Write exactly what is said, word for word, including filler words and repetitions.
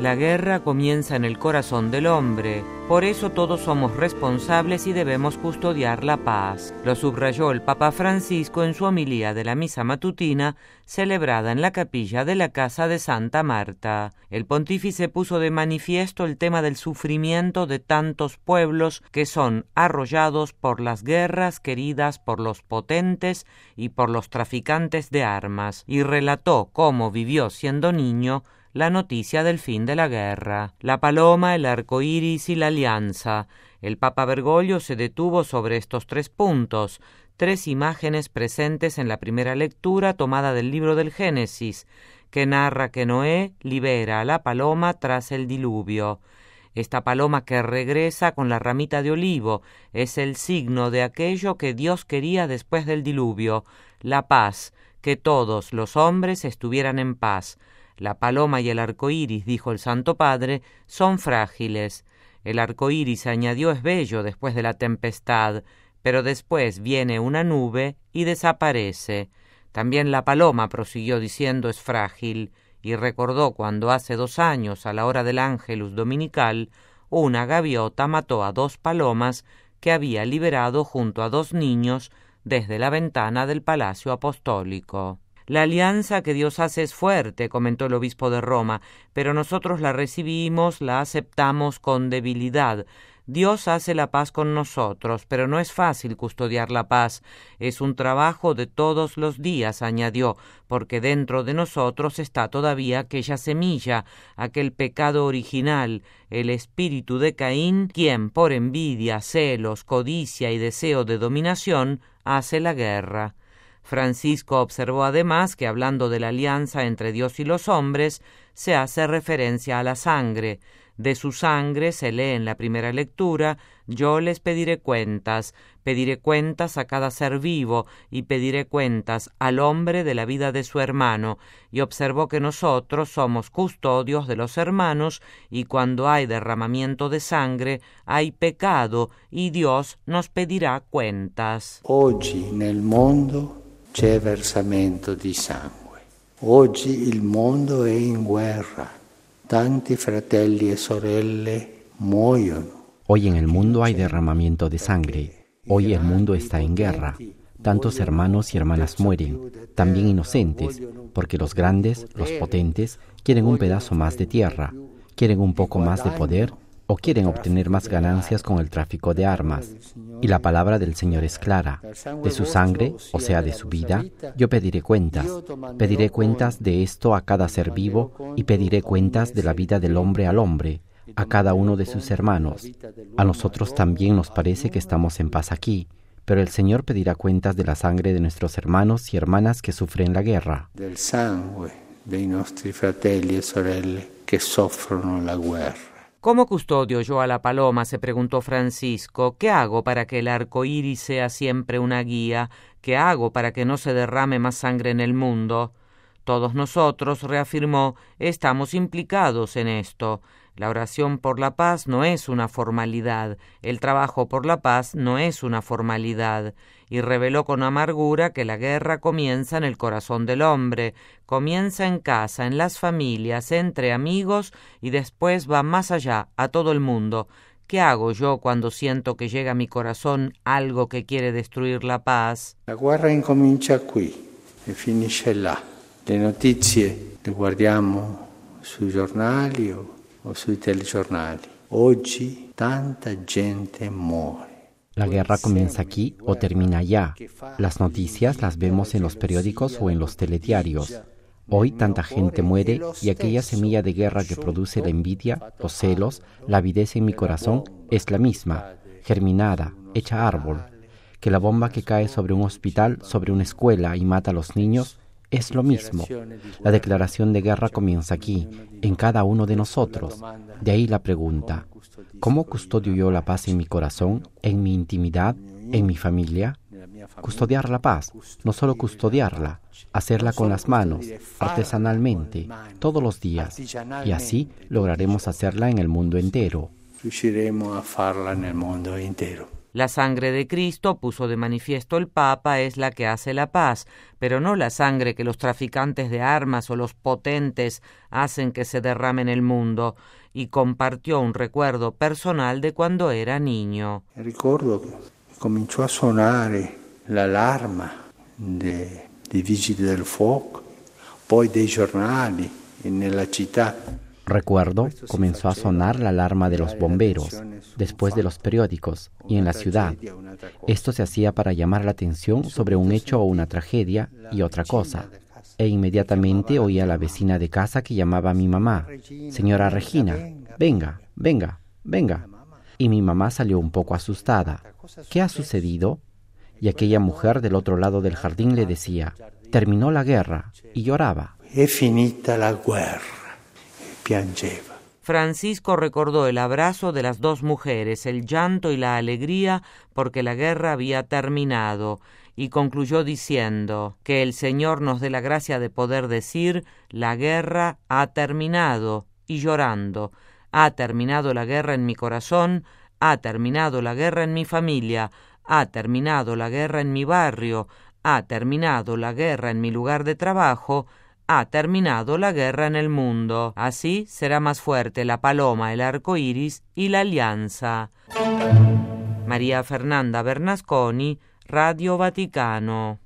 La guerra comienza en el corazón del hombre, por eso todos somos responsables y debemos custodiar la paz. Lo subrayó el Papa Francisco en su homilía de la misa matutina, celebrada en la capilla de la Casa de Santa Marta. El pontífice puso de manifiesto el tema del sufrimiento de tantos pueblos que son arrollados por las guerras queridas por los potentes y por los traficantes de armas, y relató cómo vivió siendo niño la noticia del fin de la guerra, la paloma, el arco iris y la alianza. El Papa Bergoglio se detuvo sobre estos tres puntos, tres imágenes presentes en la primera lectura tomada del libro del Génesis, que narra que Noé libera a la paloma tras el diluvio. Esta paloma que regresa con la ramita de olivo es el signo de aquello que Dios quería después del diluvio, la paz, que todos los hombres estuvieran en paz. La paloma y el arco iris, dijo el Santo Padre, son frágiles. El arco iris, añadió, es bello después de la tempestad, pero después viene una nube y desaparece. También la paloma, prosiguió diciendo, es frágil, y recordó cuando hace dos años, a la hora del Ángelus dominical, una gaviota mató a dos palomas que había liberado junto a dos niños desde la ventana del Palacio Apostólico. La alianza que Dios hace es fuerte, comentó el obispo de Roma, pero nosotros la recibimos, la aceptamos con debilidad. Dios hace la paz con nosotros, pero no es fácil custodiar la paz. Es un trabajo de todos los días, añadió, porque dentro de nosotros está todavía aquella semilla, aquel pecado original, el espíritu de Caín, quien por envidia, celos, codicia y deseo de dominación hace la guerra. Francisco observó además que, hablando de la alianza entre Dios y los hombres, se hace referencia a la sangre. De su sangre, se lee en la primera lectura, yo les pediré cuentas, pediré cuentas a cada ser vivo, y pediré cuentas al hombre de la vida de su hermano, y observó que nosotros somos custodios de los hermanos, y cuando hay derramamiento de sangre, hay pecado, y Dios nos pedirá cuentas. Oggi nel mondo c'è versamento di sangue. Oggi il mondo è in guerra. Tanti fratelli e sorelle muoiono. Hoy en el mundo hay derramamiento de sangre. Hoy el mundo está en guerra. Tantos hermanos y hermanas mueren, también inocentes, porque los grandes, los potentes, quieren un pedazo más de tierra, quieren un poco más de poder o quieren obtener más ganancias con el tráfico de armas. Y la palabra del Señor es clara. De su sangre, o sea, de su vida, yo pediré cuentas. Pediré cuentas de esto a cada ser vivo y pediré cuentas de la vida del hombre al hombre, a cada uno de sus hermanos. A nosotros también nos parece que estamos en paz aquí, pero el Señor pedirá cuentas de la sangre de nuestros hermanos y hermanas que sufren la guerra. Del sangue dei nostri fratelli e sorelle che soffrono la guerra. ¿Cómo custodio yo a la paloma?, se preguntó Francisco. ¿Qué hago para que el arco iris sea siempre una guía? ¿Qué hago para que no se derrame más sangre en el mundo? Todos nosotros, reafirmó, estamos implicados en esto. La oración por la paz no es una formalidad, el trabajo por la paz no es una formalidad, y reveló con amargura que la guerra comienza en el corazón del hombre, comienza en casa, en las familias, entre amigos, y después va más allá, a todo el mundo. ¿Qué hago yo cuando siento que llega a mi corazón algo que quiere destruir la paz? La guerra incomincia qui e finisce là. Le notizie le guardiamo sui giornali o, o sui telegiornali. Oggi tanta gente muore. La guerra comienza aquí o termina allá. Las noticias las vemos en los periódicos o en los telediarios. Hoy tanta gente muere y aquella semilla de guerra que produce la envidia, los celos, la avidez en mi corazón es la misma, germinada, hecha árbol. Que la bomba que cae sobre un hospital, sobre una escuela y mata a los niños es lo mismo. La declaración de guerra comienza aquí, en cada uno de nosotros. De ahí la pregunta, ¿cómo custodio yo la paz en mi corazón, en mi intimidad, en mi familia? Custodiar la paz, no solo custodiarla, hacerla con las manos, artesanalmente, todos los días, y así lograremos hacerla en el mundo entero. Riusciremo a farla nel mondo intero. La sangre de Cristo, puso de manifiesto el Papa, es la que hace la paz, pero no la sangre que los traficantes de armas o los potentes hacen que se derrame en el mundo, y compartió un recuerdo personal de cuando era niño. Ricordo che cominciò a suonare l'alarma dei vigili del fuoco, poi dei giornali nella città. Recuerdo, comenzó a sonar la alarma de los bomberos, después de los periódicos y en la ciudad. Esto se hacía para llamar la atención sobre un hecho o una tragedia y otra cosa. E inmediatamente oí a la vecina de casa que llamaba a mi mamá: «Señora Regina, venga, venga, venga». Y mi mamá salió un poco asustada. «¿Qué ha sucedido?». Y aquella mujer del otro lado del jardín le decía: «Terminó la guerra», y lloraba. «È finita la guerra». Piangeva. Francisco recordó el abrazo de las dos mujeres, el llanto y la alegría porque la guerra había terminado, y concluyó diciendo: que el Señor nos dé la gracia de poder decir: la guerra ha terminado, y llorando: ha terminado la guerra en mi corazón, ha terminado la guerra en mi familia, ha terminado la guerra en mi barrio, ha terminado la guerra en mi lugar de trabajo, ha terminado la guerra en el mundo. Así será más fuerte la paloma, el arco iris y la alianza. María Fernanda Bernasconi, Radio Vaticano.